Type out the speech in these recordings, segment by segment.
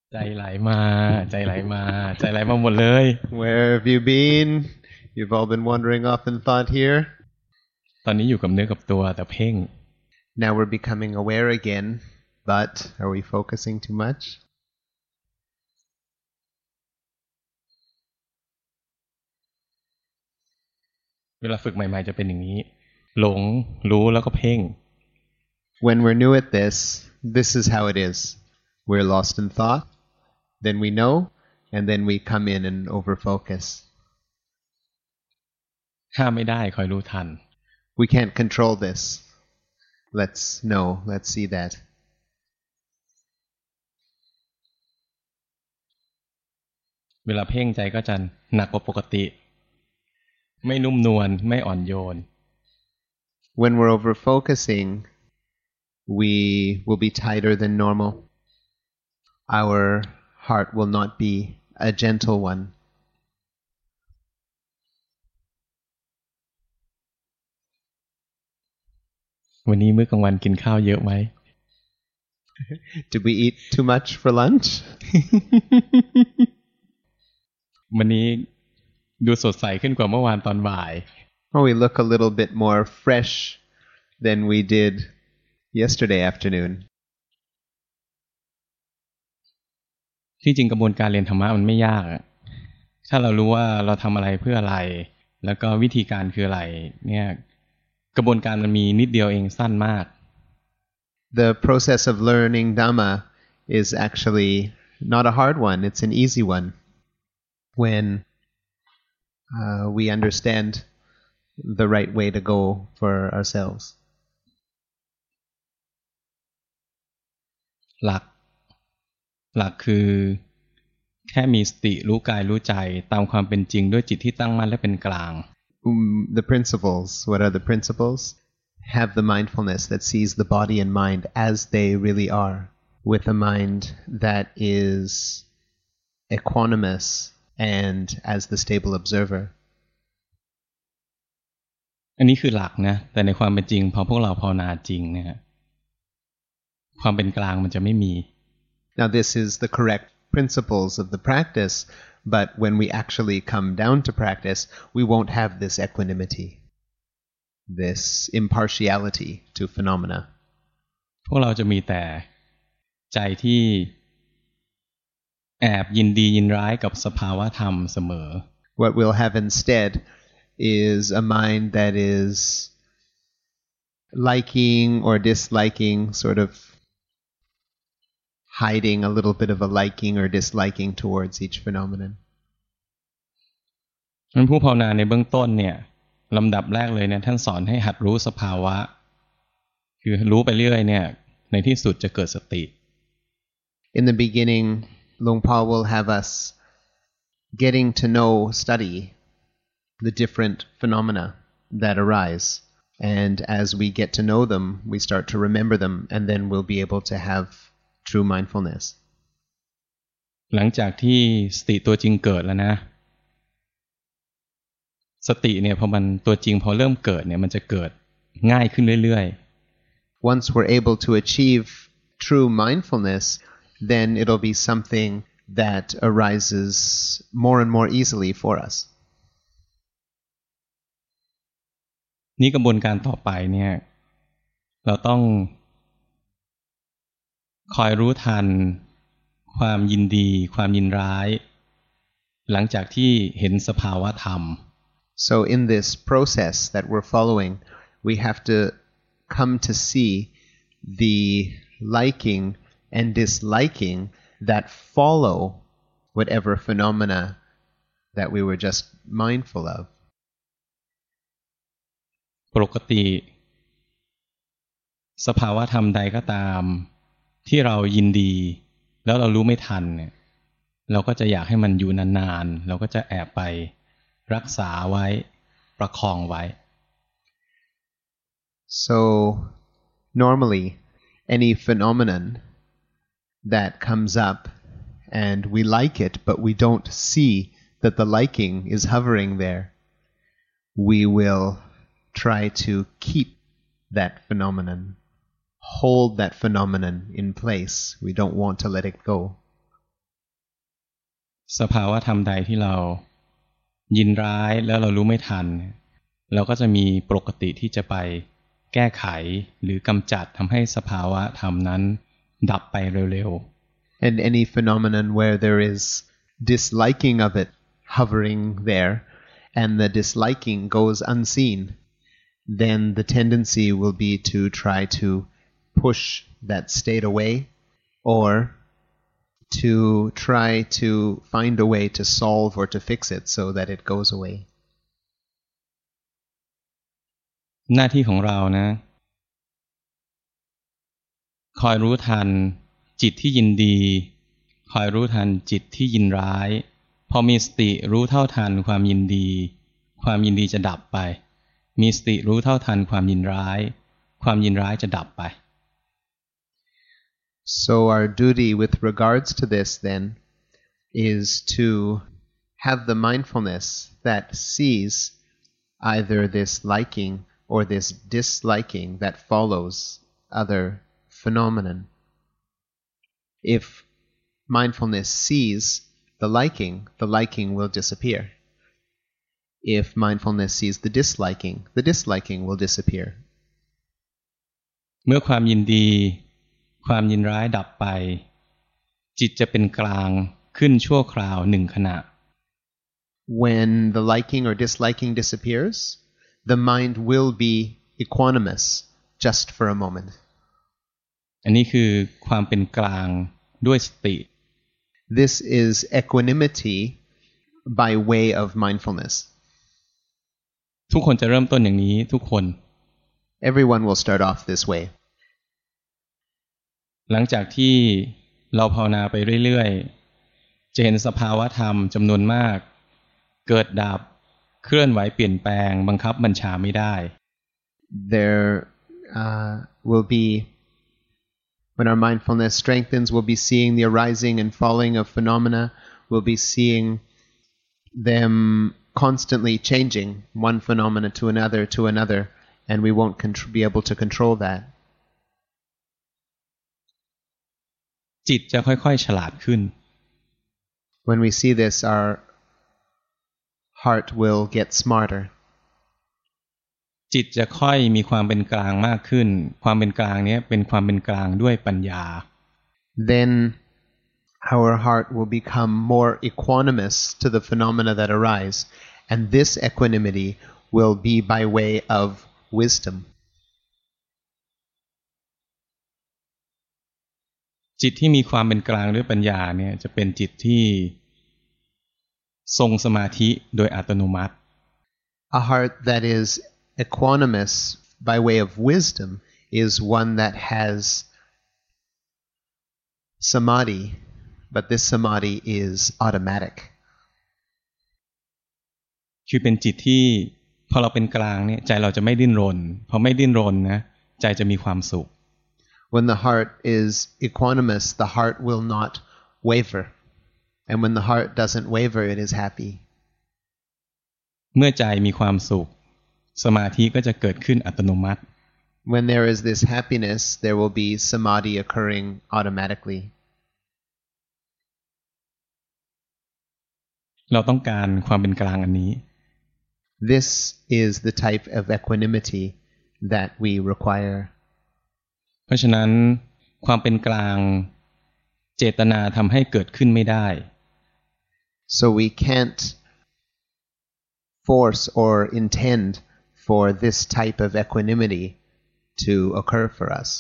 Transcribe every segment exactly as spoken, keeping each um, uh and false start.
ใจไหลมาใจไหลมาใจไหลมาหมดเลย Where have you been? You've all been wandering off in thought here. ตอนนี้อยู่กับเนื้อกับตัวแต่เพ่ง Now we're becoming aware again, but are we focusing too much? เวลาฝึกใหม่ๆจะเป็นอย่างนี้หลงรู้แล้วก็เพ่ง When we're new at this, this is how it is. We're lost in thought, then we know, and then we come in and overfocus. ห้ามไม่ได้คอยรู้ทัน We can't control this. Let's know, let's see that. เวลาเพ่งใจก็จะหนักกว่าปกติไม่นุ่มนวลไม่อ่อนโยน When we're overfocusing, we will be tighter than normal. Our heart will not be a gentle one. วันนี้มื้อกลางวันกินข้าวเยอะไหม Did we eat too much for lunch? วันนี้ดูสดใสขึ้นกว่าเมื่อวานตอนบ่าย Oh, we look a little bit more fresh than we did yesterday afternoon. ที่จริงกระบวนการเรียนธรรมะมันไม่ยากถ้าเรารู้ว่าเราทำอะไรเพื่ออะไรแล้วก็วิธีการคืออะไรเนี่ยกระบวนการมันมีนิดเดียวเองสั้นมาก The process of learning Dhamma is actually not a hard one, it's an easy one. When uh, we understand the right way to go for ourselves. หลักหลักคือแค่มีสติรู้กายรู้ใจตามความเป็นจริงด้วยจิตที่ตั้งมั่นและเป็นกลาง Um, the principles, what are the principles? Have the mindfulness that sees the body and mind as they really are, with a mind that is equanimous and as the stable observer. อันนี้คือหลักนะแต่ในความเป็นจริงพอพวกเราภาวนาจริงเนี่ยความเป็นกลางมันจะไม่มี Now this is the correct principles of the practice, but when we actually come down to practice, we won't have this equanimity, this impartiality to phenomena. พวกเราจะมีแต่ใจที่แอบยินดียินร้ายกับสภาวะธรรมเสมอ What we'll have instead is a mind that is liking or disliking, sort of hiding a little bit of a liking or disliking towards each phenomenon. นั้นผู้ภาวนาในเบื้องต้นเนี่ยลำดับแรกเลยเนี่ยท่านสอนให้หัดรู้สภาวะคือรู้ไปเรื่อยเนี่ยในที่สุดจะเกิดสติ In the beginning, Luang Por will have us getting to know, study the different phenomena that arise. And as we get to know them, we start to remember them, and then we'll be able to have true mindfulness. หลังจากที่สติตัวจริงเกิดแล้วนะสติเนี่ยพอมันตัวจริงพอเริ่มเกิดเนี่ยมันจะเกิดง่ายขึ้นเรื่อยๆ Once we're able to achieve true mindfulness, then it'll be something that arises more and more easily for us. นี่กระบวนการต่อไปเนี่ยเราต้องคอยรู้ทันความยินดีความยินร้ายหลังจากที่เห็นสภาวะธรรม So in this process that we're following, we have to come to see the liking and disliking that follow whatever phenomena that we were just mindful of. ปกติสภาวะธรรมใดก็ตามที่เรายินดีแล้วเรารู้ไม่ทันเนี่ยเราก็จะอยากให้มันอยู่นานๆเราก็จะแอบไปรักษาไว้ประคองไว้ So normally any phenomenon that comes up and we like it but we don't see that the liking is hovering there, we will try to keep that phenomenon, hold that phenomenon in place. We don't want to let it go. สภาวะธรรมใดที่เรายินร้ายแล้วเรารู้ไม่ทันเราก็จะมีปกติที่จะไปแก้ไขหรือกำจัดทำให้สภาวะธรรมนั้นดับไปเร็วๆ And any phenomenon where there is disliking of it hovering there, and the disliking goes unseen, then the tendency will be to try to push that state away, or to try to find a way to solve or to fix it so that it goes away. หน้าที่ของเรานะคอยรู้ทันจิตที่ยินดีคอยรู้ทันจิตที่ยินร้ายพอมีสติรู้เท่าทันความยินดีความยินดีจะดับไปมีสติรู้เท่าทันความยินร้ายความยินร้ายจะดับไป So our duty with regards to this then is to have the mindfulness that sees either this liking or this disliking that follows other phenomenon. If mindfulness sees the liking, the liking will disappear. If mindfulness sees the disliking, the disliking will disappear. เมื่อความยินดีความยินร้ายดับไปจิตจะเป็นกลางขึ้นชั่วคราวหนึ่งขณะ When the liking or disliking disappears, the mind will be equanimous just for a moment. อันนี้คือความเป็นกลางด้วยสติ This is equanimity by way of mindfulness. ทุกคนจะเริ่มต้นอย่างนี้ทุกคน Everyone will start off this way. หลังจากที่เราภาวนาไปเรื่อยๆจะเห็นสภาวะธรรมจำนวนมากเกิดดับเคลื่อนไหวเปลี่ยนแปลงบังคับบัญชาไม่ได้ There uh, will be, when our mindfulness strengthens, we'll be seeing the arising and falling of phenomena. We'll be seeing them constantly changing one phenomena to another to another, and we won't contr- be able to control that. จิตจะค่อยๆฉลาดขึ้น When we see this, our heart will get smarter. จิตจะค่อยมีความเป็นกลางมากขึ้นความเป็นกลางนี้เป็นความเป็นกลางด้วยปัญญา Then our heart will become more equanimous to the phenomena that arise, and this equanimity will be by way of wisdom. จิตที่มีความเป็นกลางด้วยปัญญาเนี่ยจะเป็นจิตที่ทรงสมาธิโดยอัตโนมัติ A heart that is equanimous by way of wisdom is one that has samadhi, but this samadhi is automatic. คือเป็นจิตที่พอเราเป็นกลางเนี่ยใจเราจะไม่ดิ้นรนพอไม่ดิ้นรนนะใจจะมีความสุข When the heart is equanimous, the heart will not waver. And when the heart doesn't waver, it is happy. เมื่อใจมีความสุขสมาธิก็จะเกิดขึ้นอัตโนมัติ When there is this happiness, there will be samadhi occurring automatically. เราต้องการความเป็นกลางอันนี้ This is the type of equanimity that we require. เพราะฉะนั้นความเป็นกลางเจตนาทำให้เกิดขึ้นไม่ได้ So we can't force or intend for this type of equanimity to occur for us.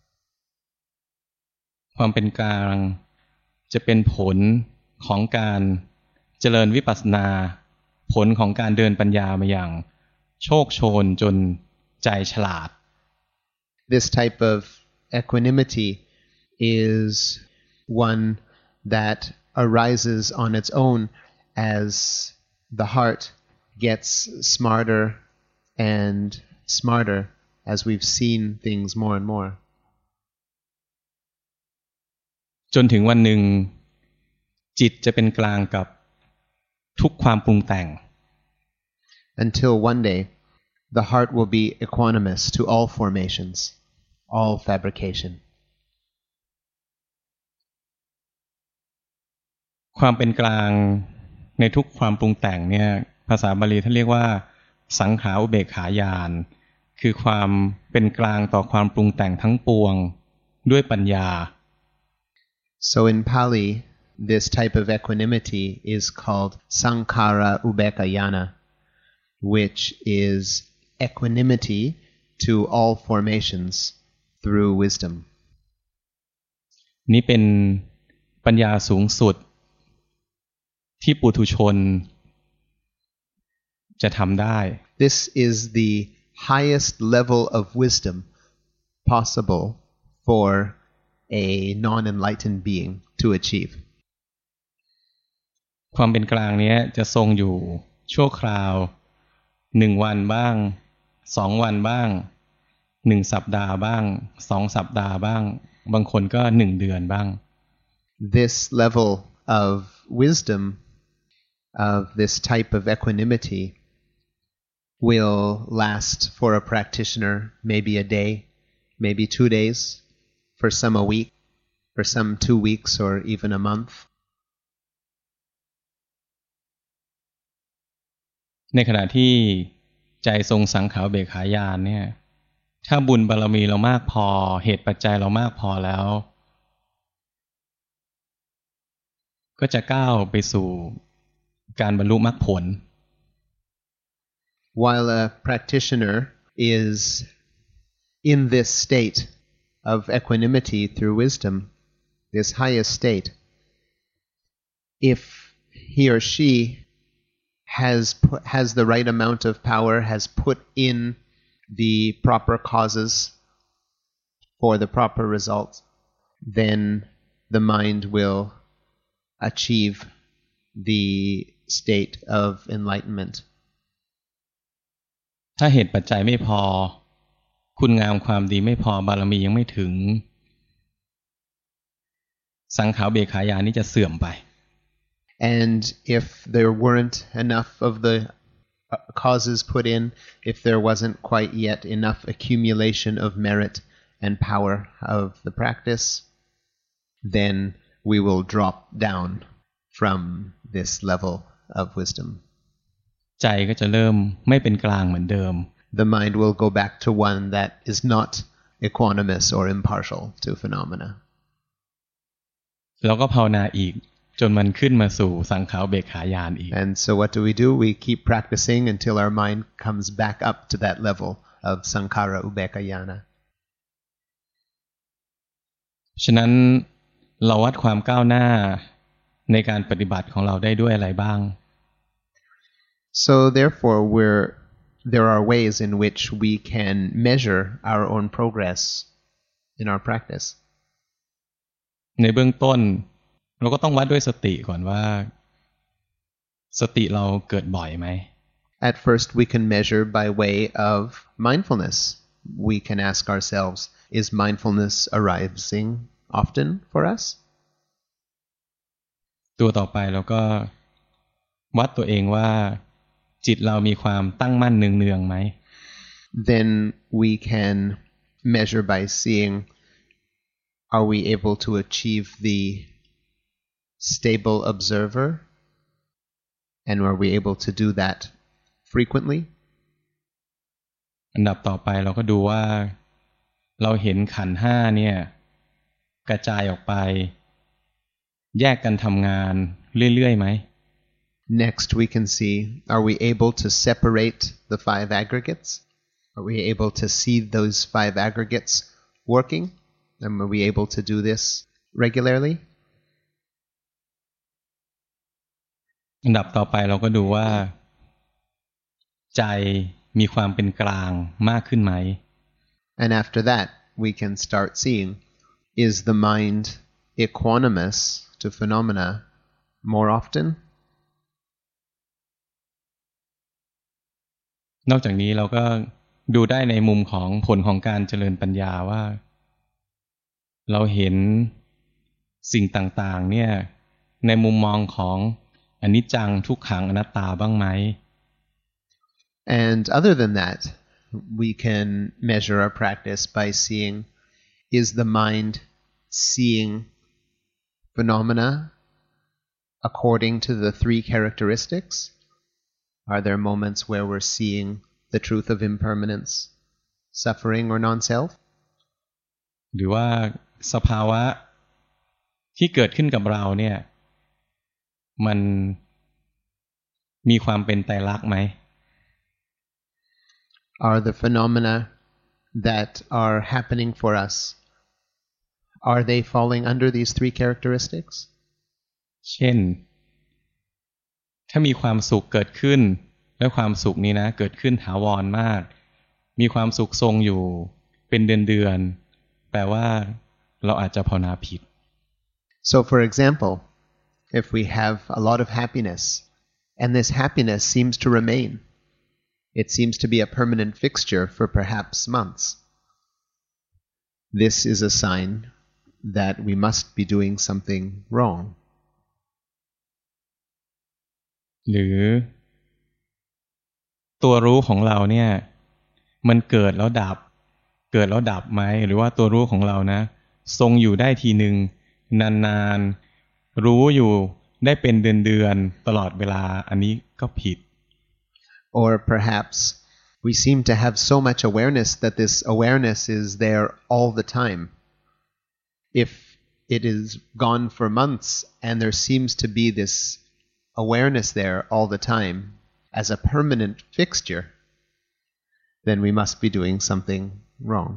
ความเป็นกลางจะเป็นผลของการเจริญวิปัสสนาผลของการเดินปัญญามาอย่างโชคโชนจนใจฉลาด This type of equanimity is one that arises on its own as the heart gets smarter and smarter as we've seen things more and more. จนถึงวันหนึ่งจิตจะเป็นกลางกับทุกความปรุงแต่ง Until one day the heart will be equanimous to all formations, all fabrication. ความเป็นกลางในทุกความปรุงแต่งเนี่ยภาษาบาลีท่านเรียกว่าสังขาอุเบกขาญาณคือความเป็นกลางต่อความปรุงแต่งทั้งปวงด้วยปัญญา So in Pali, this type of equanimity is called Sankhara Ubekayana, which is equanimity to all formations through wisdom. นี่เป็นปัญญาสูงสุดที่ปุถุชนจะทำได้ This is the highest level of wisdom possible for a non-enlightened being to achieve. ความเป็นกลางนี้จะทรงอยู่ชั่วคราวหนึ่งวันบ้างสองวันบ้างหนึ่งสัปดาห์บ้างสองสัปดาห์บ้างบางคนก็หนึ่งเดือนบ้าง This level of wisdom, of this type of equanimity, will last for a practitioner maybe a day, maybe two days, for some a week, for some two weeks or even a month. ในขณะที่ใจทรงสังขารอุเบกขาญาณเนี่ยถ้าบุญบารมีเรามากพอเหตุปัจจัยเรามากพอแล้วก็จะก้าวไปสู่การบรรลุมรรคผล While a practitioner is in this state of equanimity through wisdom, this highest state, if he or she has put, has the right amount of power, has put in the proper causes for the proper result, then the mind will achieve the state of enlightenment. ถ้าเหตุปัจจัยไม่พอคุณงามความดีไม่พอบารมียังไม่ถึงสังขารอุเบกขาญาณนี้จะเสื่อมไป And if there weren't enough of the causes put in, if there wasn't quite yet enough accumulation of merit and power of the practice, then we will drop down from this level of wisdom. ใจก็จะเริ่มไม่เป็นกลางเหมือนเดิม The mind will go back to one that is not equanimous or impartial to phenomena. แล้วก็ภาวนาอีกจนมันขึ้นมาสู่สังขารอุเบกขาญาณอีก And so what do we do? We keep practicing until our mind comes back up to that level of Sankhara Ubekayana. ฉะนั้นเราวัดความก้าวหน้าในการปฏิบัติของเราได้ด้วยอะไรบ้าง So therefore we're there are ways in which we can measure our own progress in our practice. ในเบื้องต้นเราก็ต้องวัดด้วยสติก่อนว่าสติเราเกิดบ่อยไหม At first we can measure by way of mindfulness. We can ask ourselves, is mindfulness arising often for us? ตัวต่อไปเราก็วัดตัวเองว่าจิตเรามีความตั้งมั่นเนืองๆไหม Then we can measure by seeing, are we able to achieve the stable observer? And are we able to do that frequently? อันดับต่อไปเราก็ดูว่าเราเห็นขันธ์ห้าเนี่ยกระจายออกไปแยกกันทำงานเรื่อยๆไหม Next we can see, are we able to separate the five aggregates? Are we able to see those five aggregates working? And are we able to do this regularly? อันดับต่อไปเราก็ดูว่าใจมีความเป็นกลางมากขึ้นไหม And after that we can start seeing, is the mind equanimous to phenomena more often? นอกจากนี้เราก็ดูได้ในมุมของผลของการเจริญปัญญาว่าเราเห็นสิ่งต่างๆเนี่ยในมุมมองของอนิจจังทุกขังอนัตตาบ้างไหม And other than that, we can measure our practice by seeing, is the mind seeing phenomena according to the three characteristics? Are there moments where we're seeing the truth of impermanence, suffering, or non-self? หรือว่าสภาวะที่เกิดขึ้นกับเราเนี่ยมันมีความเป็นไตรลักษณ์ไหม Are the phenomena that are happening for us, are they falling under these three characteristics? เช่นถ้ามีความสุขเกิดขึ้นและความสุขนี้นะเกิดขึ้นถาวรมากมีความสุขทรงอยู่เป็นเดือนๆแปลว่าเราอาจจะภาวนาผิด So for example, if we have a lot of happiness and this happiness seems to remain, it seems to be a permanent fixture for perhaps months, this is a sign that we must be doing something wrong. หรือตัวรู้ของเราเนี่ยมันเกิดแล้วดับเกิดแล้วดับไหมหรือว่าตัวรู้ของเรานะทรงอยู่ได้ทีนึงนานๆรู้อยู่ได้เป็นเดือนๆตลอดเวลาอันนี้ก็ผิด Or perhaps we seem to have so much awareness that this awareness is there all the time. If it is gone for months and there seems to be this awareness there all the time as a permanent fixture, then we must be doing something wrong.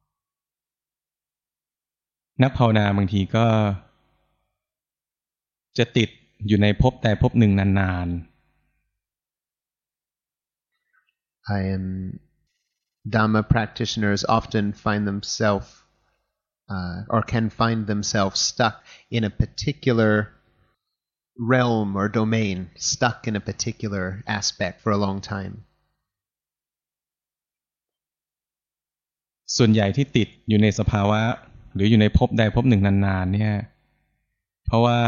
นักภาวนาบางทีก็จะติดอยู่ในภพใดภพหนึ่งนานๆ I am Dhamma practitioners often find themselves uh, or can find themselves stuck in a particular realm or domain, stuck in a particular aspect for a long time. ส่วนใหญ่ที่ติดอยู่ในสภาวะหรืออยู่ในภพใดภพหนึ่งนานๆเนี่ยเพราะว่า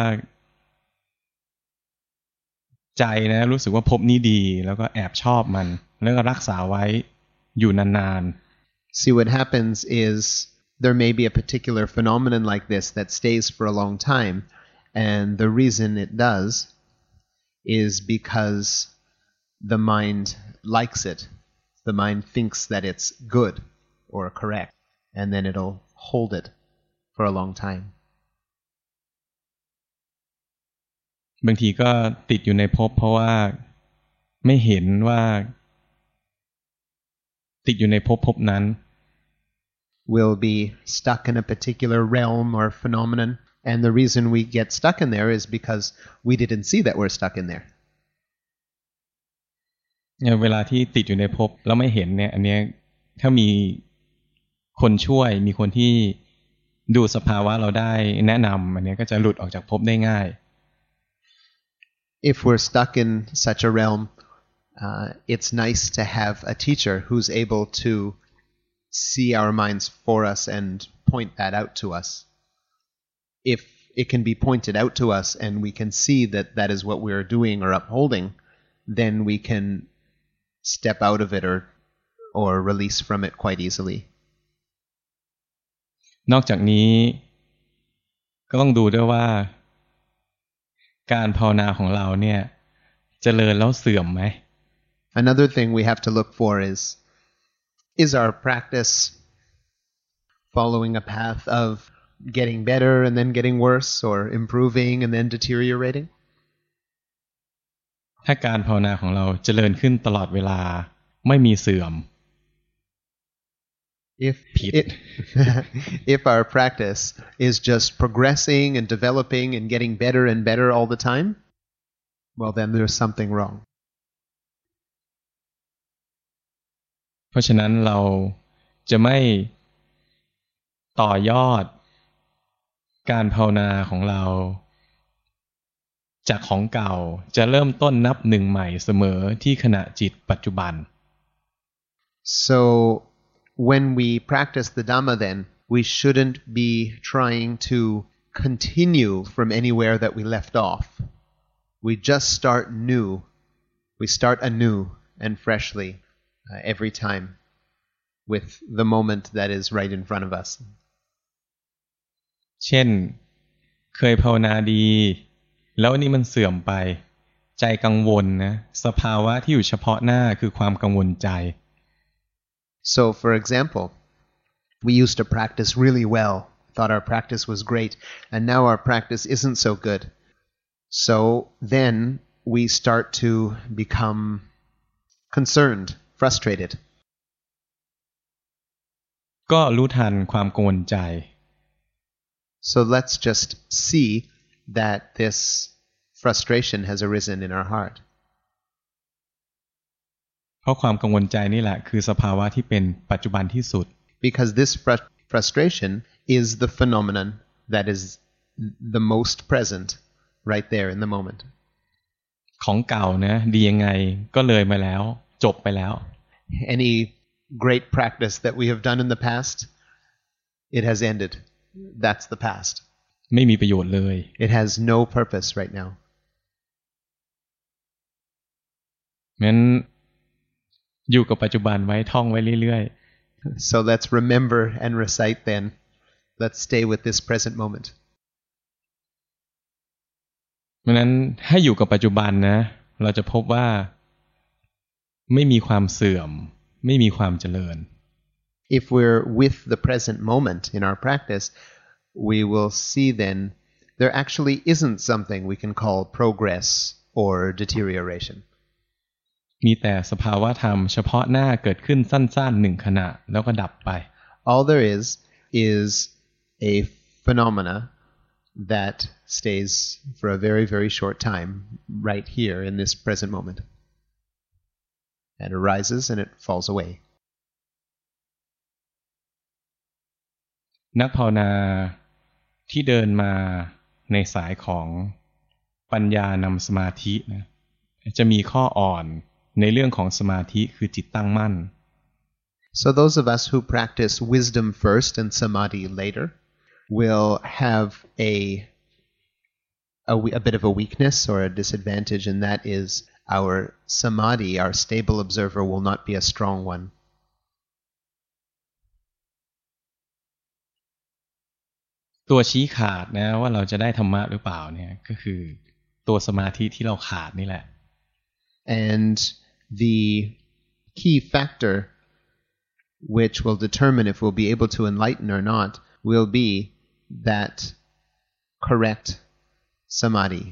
ใจนะรู้สึกว่าภพนี้ดีแล้วก็แอบชอบมันแล้วก็รักษาไว้อยู่นานๆ See, what happens is there may be a particular phenomenon like this that stays for a long time, and the reason it does is because the mind likes it. The mind thinks that it's good or correct, and then it'll hold it for a long time. บางทีก็ติดอยู่ในภพเพราะว่าไม่เห็นว่าติดอยู่ในภพภพนั้น We'll be stuck in a particular realm or phenomenon, and the reason we get stuck in there is because we didn't see that we're stuck in there. เวลาที่ติดอยู่ในภพแล้วไม่เห็นเนี่ยอันเนี้ยถ้ามีคนช่วยมีคนที่ดูสภาวะเราได้แนะนำอันเนี้ยก็จะหลุดออกจากภพได้ง่าย If we're stuck in such a realm, uh, it's nice to have a teacher who's able to see our minds for us and point that out to us. If it can be pointed out to us and we can see that that is what we're doing or upholding, then we can step out of it or or release from it quite easily. นอกจากนี้ก็ต้องดูด้วยว่าการภาวนาของเราเนี่ยเจริญแล้วเสื่อมไหม Another thing we have to look for is is our practice following a path of getting better and then getting worse or improving and then deteriorating? ถ้าการภาวนาของเราเจริญขึ้นตลอดเวลาไม่มีเสื่อม If it, if our practice is just progressing and developing and getting better and better all the time, well then there's something wrong. เพราะฉะนั้นเราจะไม่ต่อยอดการภาวนาของเราจากของเก่าจะเริ่มต้นนับหนึ่งใหม่เสมอที่ขณะจิตปัจจุบัน So when we practice the Dhamma then, we shouldn't be trying to continue from anywhere that we left off. We just start new. We start anew and freshly uh, every time with the moment that is right in front of us. เช่นเคยภาวนาดีแล้วอันนี้มันเสื่อมไปใจกังวลนะสภาวะที่อยู่เฉพาะหน้าคือความกังวลใจ So, for example, we used to practice really well, thought our practice was great, and now our practice isn't so good. So then we start to become concerned, frustrated. ก็รู้ทันความกังวลใจ So let's just see that this frustration has arisen in our heart. เพราะความกังวลใจนี่แหละคือสภาวะที่เป็นปัจจุบันที่สุด Because this fr- frustration is the phenomenon that is the most present right there in the moment. ของเก่านะดียังไงก็เลยมาแล้วจบไปแล้ว Any great practice that we have done in the past, it has ended. That's the past. ไม่มีประโยชน์เลย It has no purpose right now. งั้นอยู่กับปัจจุบันไว้ท่องไว้เรื่อย So let's remember and recite then. Let's stay with this present moment. ๆเพราะนั้นให้อยู่กับปัจจุบันนะเราจะพบว่าไม่มีความเสื่อมไม่มีความเจริญ If we're with the present moment in our practice, we will see then there actually isn't something we can call progress or deterioration. มีแต่สภาวะธรรมเฉพาะหน้าเกิดขึ้นสั้นๆหนึ่งขณะแล้วก็ดับไป All there is is a phenomena that stays for a very, very short time right here in this present moment. It arises and it falls away. นักภาวนาที่เดินมาในสายของปัญญานำสมาธินะจะมีข้ออ่อนในเรื่องของสมาธิคือจิตตั้งมั่น So those of us who practice wisdom first and samadhi later will have a, a, a bit of a weakness or a disadvantage, and that is our samadhi, our stable observer, will not be a strong one. ตัวชี้ขาดนะว่าเราจะได้ธรรมะหรือเปล่าเนี่ยก็คือตัวสมาธิที่เราขาดนี่แหละ And the key factor which will determine if we'll be able to enlighten or not will be that correct samadhi.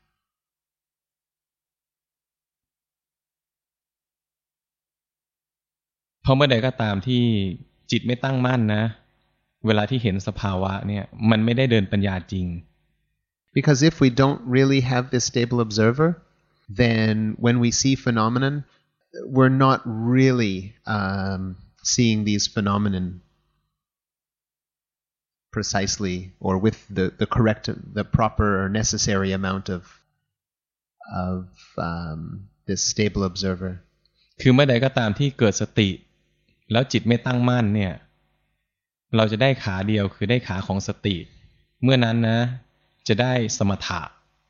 เพราะเมื่อใดก็ตามที่จิตไม่ตั้งมั่นนะเวลาที่เห็นสภาวะเนี่ยมันไม่ได้เดินปัญญาจริง Because if we don't really have this stable observer, then when we see phenomenon, we're not really um, seeing these phenomenon precisely or with the, the correct, the proper or necessary amount of of um, this stable observer. คือเมื่อใดก็ตามที่เกิดสติแล้วจิตไม่ตั้งมั่นเนี่ยเราจะได้ขาเดียวคือได้ขาของสติเมื่อนั้นนะจะได้สมถะ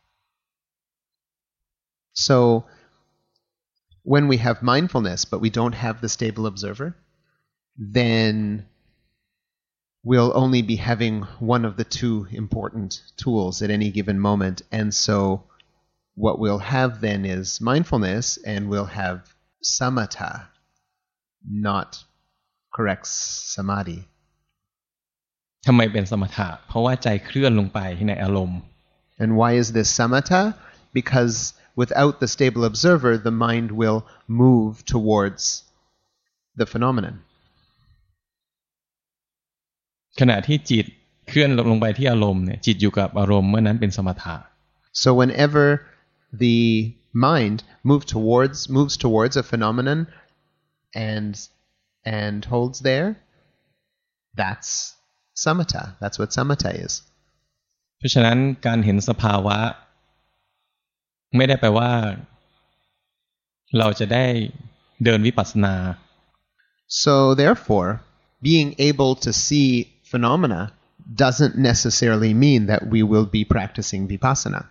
So when we have mindfulness but we don't have the stable observer, then we'll only be having one of the two important tools at any given moment, and so what we'll have then is mindfulness, and we'll have samatha, not correct samadhi. ทำไมเป็นสมถะเพราะว่าใจเคลื่อนลงไปในอารมณ์ And why is this samatha? Because without the stable observer, the mind will move towards the phenomenon. ขณะที่จิตเคลื่อนลงไปที่อารมณ์เนี่ยจิตอยู่กับอารมณ์เมื่อนั้นเป็นสมถะ So whenever the mind moves towards moves towards a phenomenon and and holds there, that's samatha. That's what samatha is. เพราะฉะนั้นการเห็นสภาวะไม่ได้แปลว่าเราจะได้เดินวิปัสสนา So therefore, being able to see phenomena doesn't necessarily mean that we will be practicing vipassana.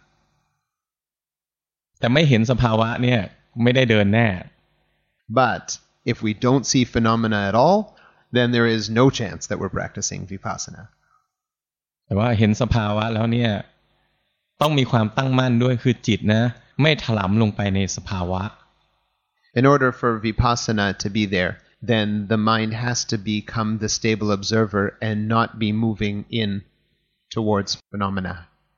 แต่ไม่เห็นสภาวะเนี่ยไม่ได้เดินแน่ But if we don't see phenomena at all, then there is no chance that we're practicing vipassana. แต่ว่าเห็นสภาวะแล้วเนี่ยต้องมีความตั้งมั่นด้วยคือจิตนะไม่ถลำลงไปในสภาวะ In order for vipassana to be there, then the mind has to become the stable observer and not be moving in towards phenomena.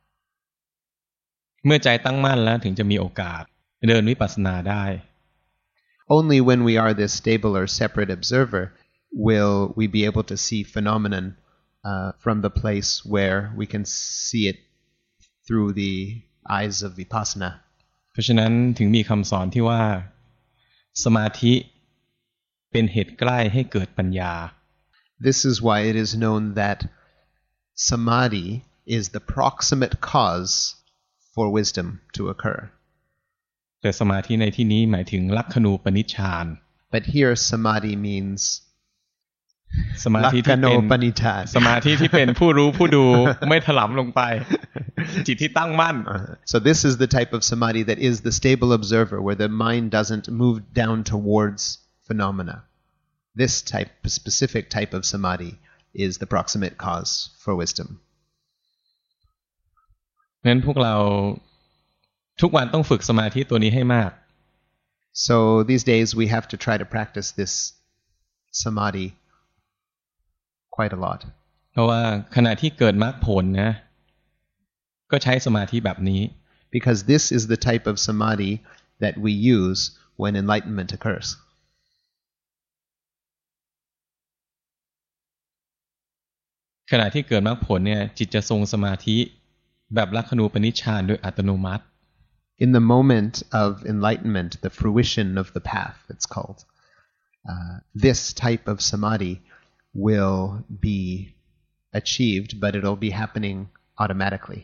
เมื่อใจตั้งมั่นแล้วถึงจะมีโอกาสเดินวิปัสสนาได้ Only when we are this stable or separate observer will we be able to see phenomenon uh, from the place where we can see it through the eyes of vipassana. เพราะฉะนั้นถึงมีคำสอนที่ว่าสมาธิเป็นเหตุใกล้ให้เกิดปัญญา This is why it is known that samadhi is the proximate cause for wisdom to occur. แต่สมาธิในที่นี้หมายถึงลักขณูปนิชฌาน But here samadhi means สมาธิที่เป็นสมาธิที่เป็นผู้รู้ผู้ดูไม่ถลำลงไปจิตที่ตั้งมั่น So this is the type of samadhi that is the stable observer where the mind doesn't move down towards phenomena. This type specific type of samadhi is the proximate cause for wisdom. งั้นพวกเราทุกวันต้องฝึกสมาธิตัวนี้ให้มาก So these days we have to try to practice this samadhi quite a lot. เพราะว่าขณะที่เกิดมรรคผลนะก็ใช้สมาธิแบบนี้ Because this is the type of samadhi that we use when enlightenment occurs. ขณะที่เกิดมรรคผลเนี่ยจิตจะทรงสมาธิแบบลักขณูปนิชฌานโดยอัตโนมัติ In the moment of enlightenment, the fruition of the path, it's called, uh, this type of samadhi will be achieved, but it'll be happening automatically.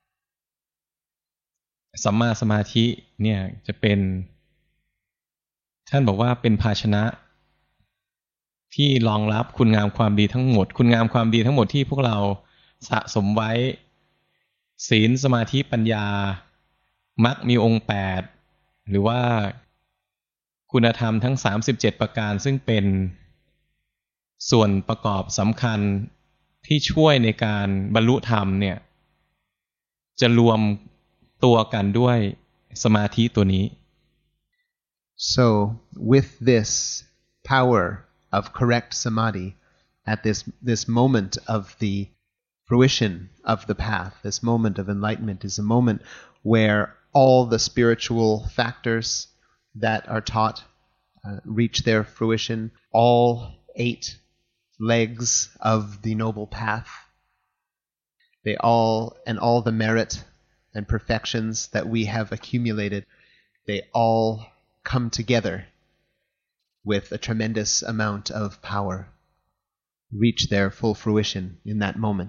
สัมมาสมาธิเนี่ยจะเป็นท่านบอกว่าเป็นภาชนะที่รองรับคุณงามความดีทั้งหมดคุณงามความดีทั้งหมดที่พวกเราสะสมไว้ศีลสมาธิปัญญามรรคมีองค์แปดหรือว่าคุณธรรมทั้งสามสิบเจ็ดประการซึ่งเป็นส่วนประกอบสำคัญที่ช่วยในการบรรลุธรรมเนี่ยจะรวมตัวกันด้วยสมาธิตัวนี้ So with this power of correct samadhi at this this moment of the fruition of the path, this moment of enlightenment is a moment where all the spiritual factors that are taught uh, reach their fruition, all eight legs of the noble path, they all, and all the merit and perfections that we have accumulated, they all come together with a tremendous amount of power, reach their full fruition in that moment.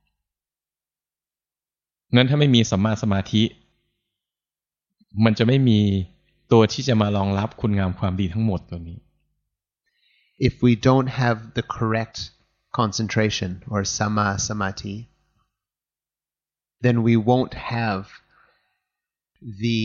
งั้นถ้าไม่มีสัมมาสมาธิมันจะไม่มีตัวที่จะมารองรับคุณงามความดีทั้งหมดตัวนี้ If we don't have the correct concentration or samma samadhi, then we won't have the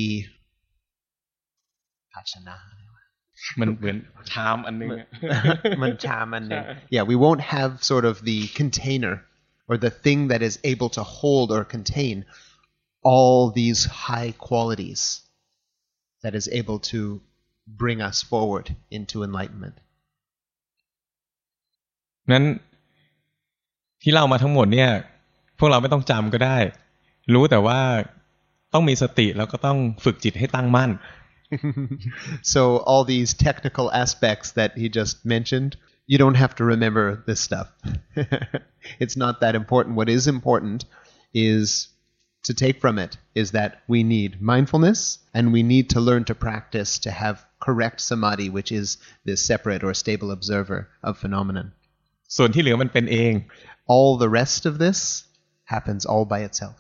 ภาชนะมันเหมือนชามอันนึงมันชามอันนึง Yeah, we won't have sort of the container or the thing that is able to hold or contain all these high qualities that is able to bring us forward into enlightenment. นั้นที่เล่ามาทั้งหมดเนี่ยพวกเราไม่ต้องจำก็ได้รู้แต่ว่าต้องมีสติแล้วก็ต้องฝึกจิตให้ตั้งมั่น So all these technical aspects that he just mentioned, you don't have to remember this stuff. It's not that important. What is important is to take from it is that we need mindfulness and we need to learn to practice to have correct samadhi, which is this separate or stable observer of phenomenon. ส่วนที่เหลือมันเป็นเอง All the rest of this happens all by itself.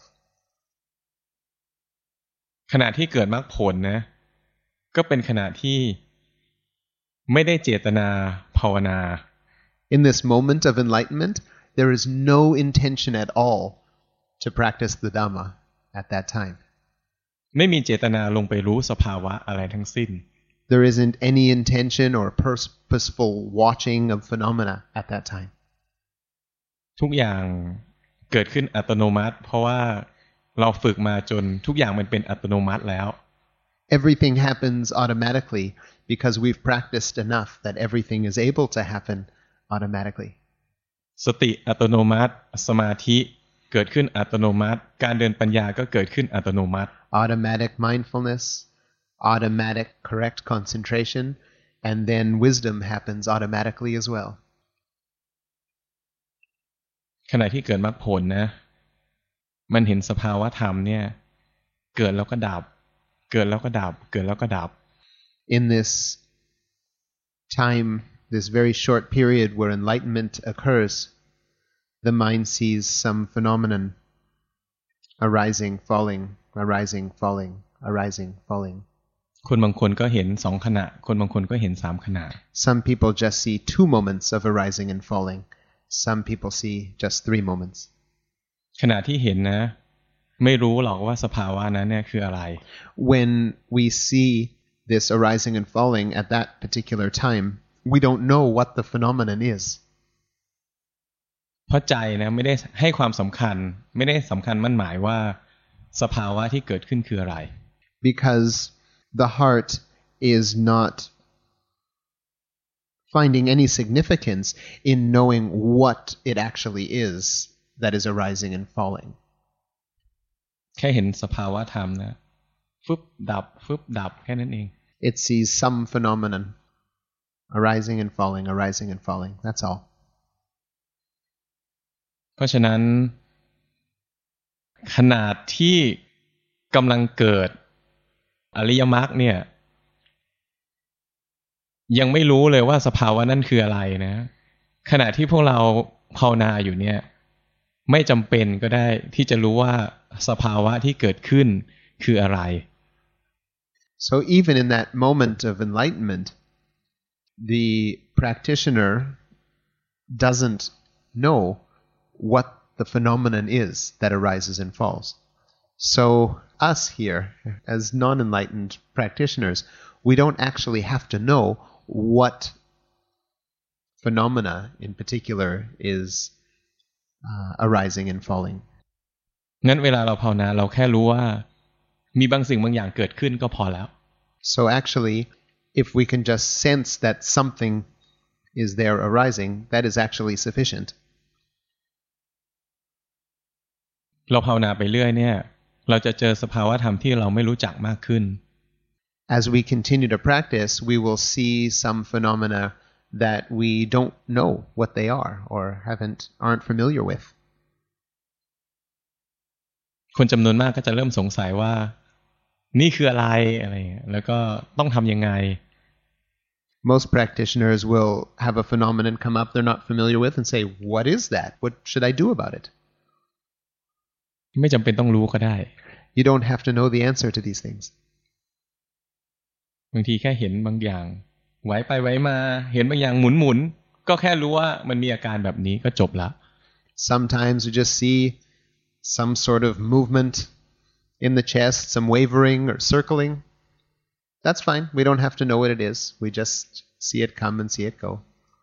ขณะที่เกิดมรรคผลนะก็เป็นขณะที่ไม่ได้เจตนาภาวนา In this moment of enlightenment, there is no intention at all to practice the Dhamma at that time. ไม่มีเจตนาลงไปรู้สภาวะอะไรทั้งสิ้น There isn't any intention or purposeful watching of phenomena at that time. ทุกอย่างเกิดขึ้นอัตโนมัติเพราะว่าเราฝึกมาจนทุกอย่างมันเป็นอัตโนมัติแล้ว Everything happens automatically because we've practiced enough that everything is able to happen automatically. สติอัตโนมัติสมาธิเกิดขึ้นอัตโนมัติการเดินปัญญาก็เกิดขึ้นอัตโนมัติ Automatic mindfulness, automatic correct concentration, and then wisdom happens automatically as well. ขณะที่เกิดมรรคผลนะมันเห็นสภาวะธรรมเนี่ยเกิดแล้วก็ดับเกิดแล้วก็ดับเกิดแล้วก็ดับ In this time, this very short period where enlightenment occurs, the mind sees some phenomenon arising, falling, arising, falling, arising, falling. คนบางคนก็เห็นสองขณะคนบางคนก็เห็นสามขณะ Some people just see two moments of arising and falling. Some people see just three moments. ขณะที่เห็นนะไม่รู้หรอกว่าสภาวะนั้นเนี่ยคืออะไร When we see this arising and falling at that particular time, we don't know what the phenomenon is. เพราะใจนะไม่ได้ให้ความสำคัญไม่ได้สำคัญมั่นหมายว่าสภาวะที่เกิดขึ้นคืออะไร Because the heart is not finding any significance in knowing what it actually is that is arising and falling. แค่เห็นสภาวะธรรมนะฟึบดับฟึบดับแค่นั้นเอง It sees some phenomenon arising and falling, arising and falling. That's all. เพราะฉะนั้นขนาดที่กำลังเกิดอริยมรรคเนี่ยยังไม่รู้เลยว่าสภาวะนั่นคืออะไรนะขณะที่พวกเราภาวนาอยู่เนี่ยไม่จำเป็นก็ได้ที่จะรู้ว่าสภาวะที่เกิดขึ้นคืออะไร So even in that moment of enlightenment, the practitioner doesn't know what the phenomenon is that arises and falls. So us here, as non-enlightened practitioners, we don't actually have to know what phenomena in particular is uh, arising and falling. งั้นเวลาเราภาวนาเราแค่รู้ว่ามีบางสิ่งบางอย่างเกิดขึ้นก็พอแล้ว So actually, if we can just sense that something is there arising, that is actually sufficient. เราภาวนาไปเรื่อยเนี่ยเราจะเจอสภาวะธรรมที่เราไม่รู้จักมากขึ้น As we continue to practice, we will see some phenomena that we don't know what they are or haven't aren't familiar with. คนจำนวนมากก็จะเริ่มสงสัยว่านี่คืออะไรอะไรแล้วก็ต้องทำยังไง Most practitioners will have a phenomenon come up they're not familiar with and say, "What is that? What should I do about it?" ไม่จำเป็นต้องรู้ก็ได้ You don't have to know the answer to these things. บางทีแค่เห็นบางอย่างไหวไปไหวมาเห็นบางอย่างหมุนหมุนก็แค่รู้ว่ามันมีอาการแบบนี้ก็จบละ Sometimes we just see some sort of movement in the chest, some wavering or circling. That's fine. We don't have to know what it is. We just see it come and see it go.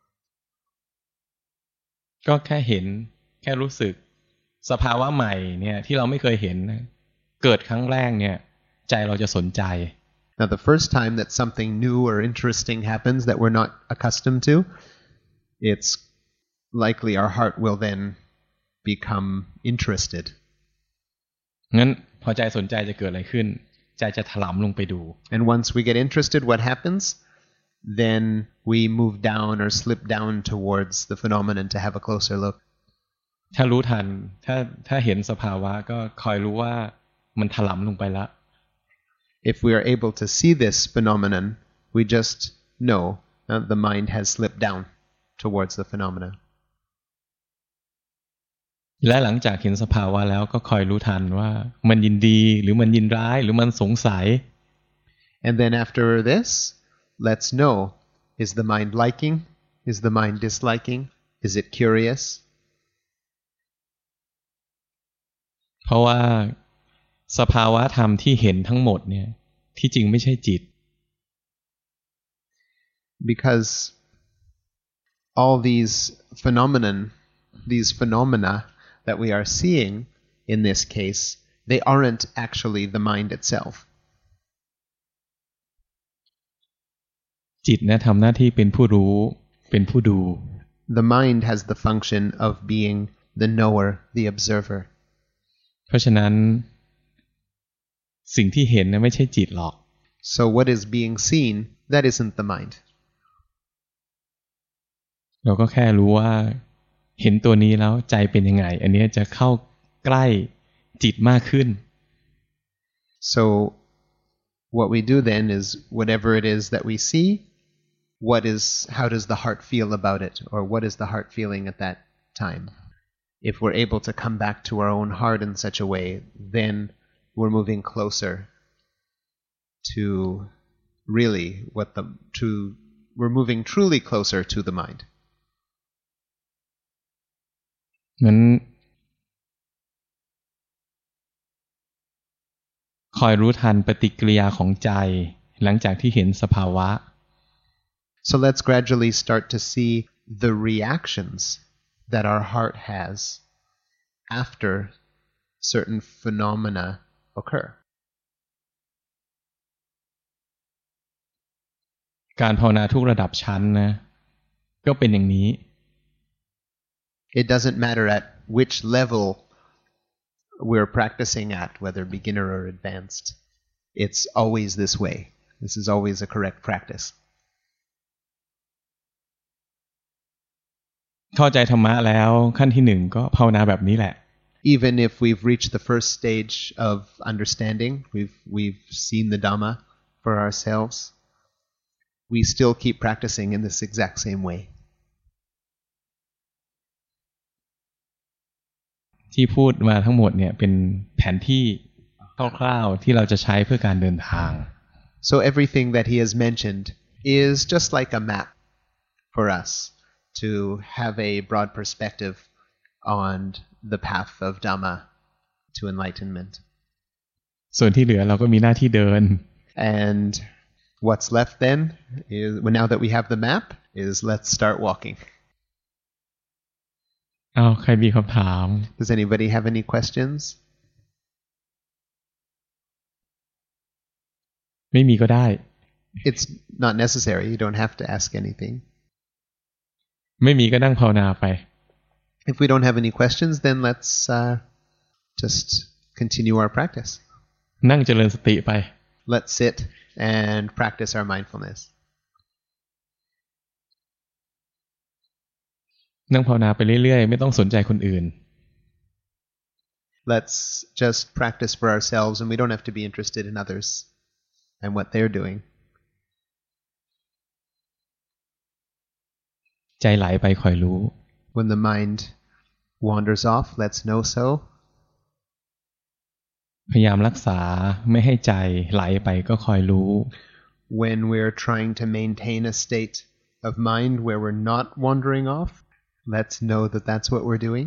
ก็แค่เห็นแค่รู้สึกสภาวะใหม่เนี่ยที่เราไม่เคยเห็นเกิดครั้งแรกเนี่ยใจเราจะสนใจ Now, the first time that something new or interesting happens that we're not accustomed to, it's likely our heart will then become interested. งั้นพอใจสนใจจะเกิดอะไรขึ้นใจจะถลำลงไปดู And once we get interested, what happens? Then we move down or slip down towards the phenomenon to have a closer look. ถ้ารู้ทันถ้าถ้าเห็นสภาวะก็คอยรู้ว่ามันถลำลงไปแล้ว If we are able to see this phenomenon, we just know that the mind has slipped down towards the phenomena. และหลังจากเห็นสภาวะแล้วก็คอยรู้ทันว่ามันยินดีหรือมันยินร้ายหรือมันสงสัย And then after this, let's know, is the mind liking? Is the mind disliking? Is it curious? เพราะว่าสภาวะธรรมที่เห็นทั้งหมดเนี่ยที่จริงไม่ใช่จิต Because all these phenomenon, these phenomena that we are seeing in this case, They aren't actually the mind itself. จิตนะทำหน้าที่เป็นผู้รู้เป็นผู้ดู The mind has the function of being the knower, the observer. เพราะฉะนั้นสิ่งที่เห็นนะไม่ใช่จิตหรอก So what is being seen, that isn't the mind. เราก็แค่รู้ว่าเห็นตัวนี้แล้วใจเป็นยังไงอันนี้จะเข้าใกล้จิตมากขึ้น So what we do then is whatever it is that we see, what is how does the heart feel about it, or what is the heart feeling at that time? If we're able to come back to our own heart in such a way, then we're moving closer to really what the to we're moving truly closer to the mind. งั้นคอยรู้ทันปฏิกิริยาของใจหลังจากที่เห็นสภาวะ So let's gradually start to see the reactions that our heart has after certain phenomena occur. การภาวนาทุกระดับชั้นนะก็เป็นอย่างนี้ It doesn't matter at which level we're practicing at, whether beginner or advanced. It's always this way. This is always a correct practice. เข้าใจธรรมะแล้วขั้นที่หนึ่งก็ภาวนาแบบนี้แหละ Even if we've reached the first stage of understanding, we've we've seen the Dhamma for ourselves, we still keep practicing in this exact same way. ที่พูดมาทั้งหมดเนี่ยเป็นแผนที่คร่าวๆที่เราจะใช้เพื่อการเดินทาง So everything that he has mentioned is just like a map for us to have a broad perspective on the path of Dhamma to enlightenment. ส่วนที่เหลือเราก็มีหน้าที่เดิน And what's left then is, well, now that we have the map, is let's start walking. อ้าวใครมีคำถาม Does anybody have any questions? ไม่มีก็ได้ It's not necessary. You don't have to ask anything. ไม่มีก็นั่งภาวนาไป If we don't have any questions, then let's uh, just continue our practice. นั่งเจริญสติไป Let's sit and practice our mindfulness. นั่งภาวนาไปเรื่อยๆไม่ต้องสนใจคนอื่น Let's just practice for ourselves, and we don't have to be interested in others and what they're doing. ใจไหลไปคอยรู้ When the mind wanders off, let's know so. พยายามรักษาไม่ให้ใจไหลไปก็คอยรู้ When we're trying to maintain a state of mind where we're not wandering off, let's know that that's what we're doing.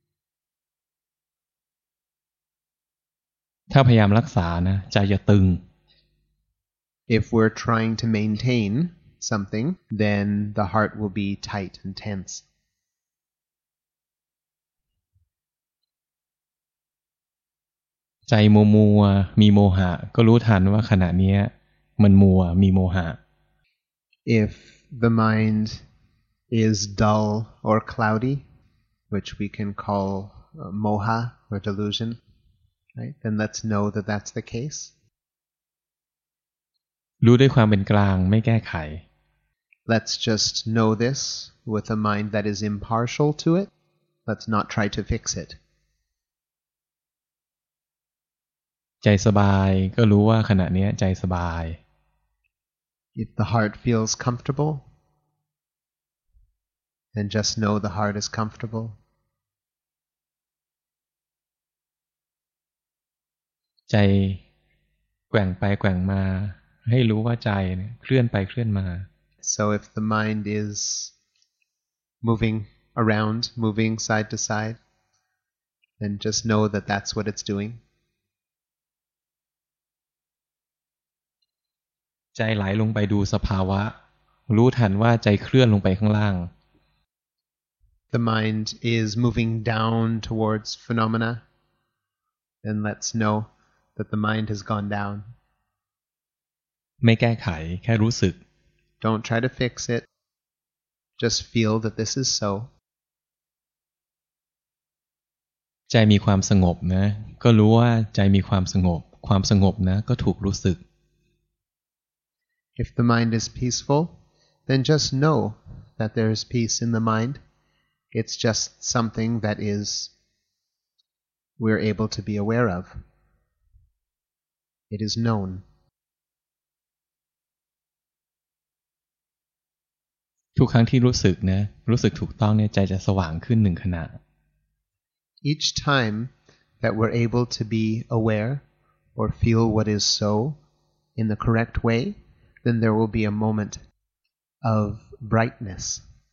ถ้าพยายามรักษานะใจจะตึง If we're trying to maintain something, then the heart will be tight and tense. ใจมัวมัวมีโมหะก็รู้ทันว่าขณะนี้มันมัวมีโมหะ If the mind is dull or cloudy, which we can call uh, moha or delusion, right? Then let's know that that's the case. รู้ด้วยความเป็นกลางไม่แก้ไข Let's just know this with a mind that is impartial to it. Let's not try to fix it. ใจสบายก็รู้ว่าขณะนี้ใจสบาย If the heart feels comfortable, then just know the heart is comfortable. ใจแกว่งไปแกว่งมาให้รู้ว่าใจเคลื่อนไปเคลื่อนมา So if the mind is moving around, moving side to side, then just know that that's what it's doing. ใจไหลลงไปดูสภาวะรู้ทันว่าใจเคลื่อนลงไปข้างล่าง The mind is moving down towards phenomena. then let's know that the mind has gone down. ไม่แก้ไขแค่รู้สึก Don't try to fix it. Just feel that this is so. ใจมีความสงบนะก็รู้ว่าใจมีความสงบความสงบนะก็ถูกรู้สึก If the mind is peaceful, then just know that there is peace in the mind. It's just something that is we're able to be aware of. It is known. ทุกครั้งที่รู้สึกนะรู้สึกถูกต้องเนี่ยใจจะสว่างขึ้นหนึ่งขณะ Each time that we're able to be aware or feel what is so in the correct way, then there will be a moment of brightness.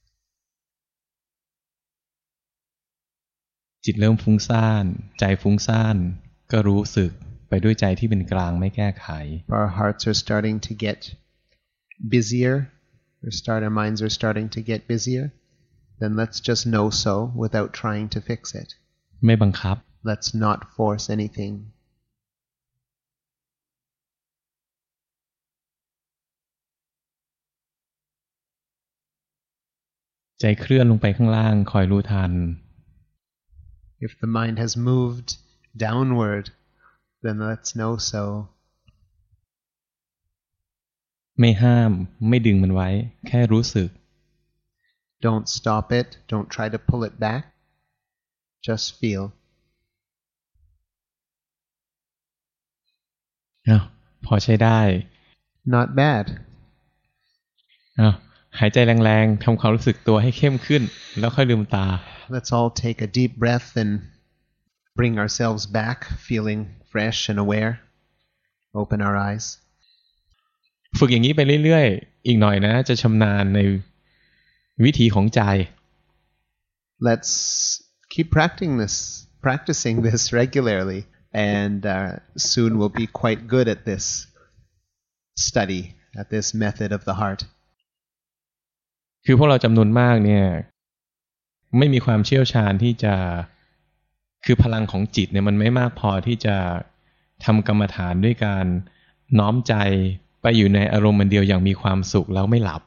จิตเริ่มฟุ้งซ่านใจฟุ้งซ่านก็รู้สึกไปด้วยใจที่เป็นกลางไม่แก้ไข Our hearts are starting to get busier, or start, our minds are starting to get busier, then let's just know so without trying to fix it. ไม่บังคับ Let's not force anything. ใจเคลื่อนลงไปข้างล่างคอยรู้ทัน If the mind has moved downward, then let's know so. ไม่ห้ามไม่ดึงมันไว้แค่รู้สึก Don't stop it. Don't try to pull it back. Just feel. อ้าวพอใช้ได้ Not bad. อ้าวหายใจแรงๆทำความรู้สึกตัวให้เข้มขึ้นแล้วค่อยลืมตา Let's all take a deep breath and bring ourselves back, feeling fresh and aware. Open our eyes. ฝึกอย่างนี้ไปเรื่อยๆอีกหน่อยนะจะชำนาญในวิธีของใจ Let's keep practicing this, practicing this regularly, and uh, soon we'll be quite good at this study, at this method of the heart. คือพวกเราจำนวนมากเนี่ยไม่มีความเชี่ยวชาญที่จะคือพลังของจิตเนี่ยมันไม่มากพอที่จะทำกรรมฐานด้วยการน้อมใจไปอยู่ในอารมณ์เดียวอย่างมีความสุขแล้วไม่หลับ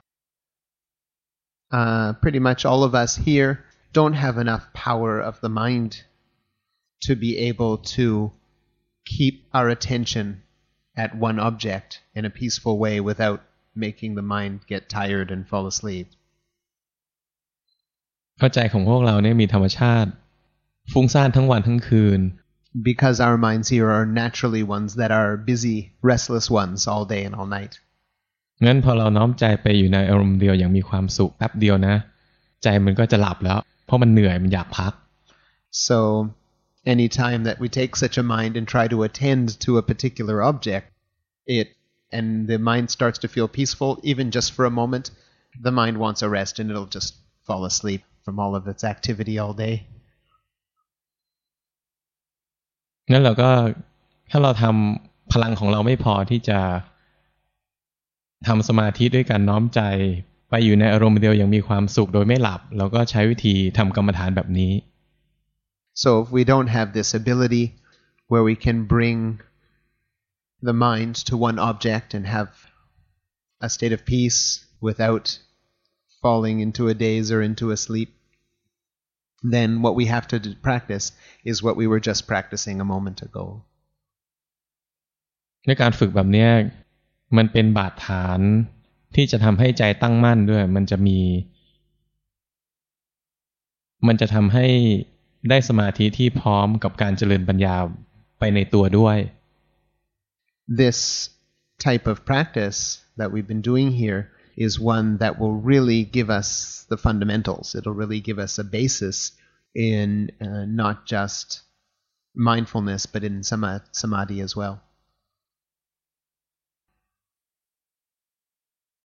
Uh, pretty much all of us here don't have enough power of the mind to be able to keep our attention at one object in a peaceful way without making the mind get tired and fall asleep. เพราะใจของพวกเราเนี่ยมีธรรมชาติฟุ้งซ่านทั้งวันทั้งคืน Because our minds here are naturally ones that are busy, restless ones all day and all night. งั้นพอเราน้อมใจไปอยู่ในอารมณ์เดียวอย่างมีความสุขแป๊บเดียวนะใจมันก็จะหลับแล้วเพราะมันเหนื่อยมันอยากพัก So any time that we take such a mind and try to attend to a particular object, it and the mind starts to feel peaceful, even just for a moment, the mind wants a rest and it'll just fall asleep from all of its activity all day. งั้นเราก็ถ้าเราทำพลังของเราไม่พอที่จะทำสมาธิด้วยการน้อมใจไปอยู่ในอารมณ์เดียวอย่างมีความสุขโดยไม่หลับเราก็ใช้วิธีทำกรรมฐานแบบนี้ So if we don't have this ability where we can bring the mind to one object and have a state of peace without falling into a daze or into a sleep, then what we have to practice is what we were just practicing a moment ago. ในการฝึกแบบนี้มันเป็นบาดฐานที่จะทำให้ใจตั้งมั่นด้วยมันจะมีมันจะทำให้ได้สมาธิที่พร้อมกับการเจริญปัญญาไปในตัวด้วย This type of practice that we've been doing here is one that will really give us the fundamentals. It'll really give us a basis in uh, not just mindfulness but in samadhi as well.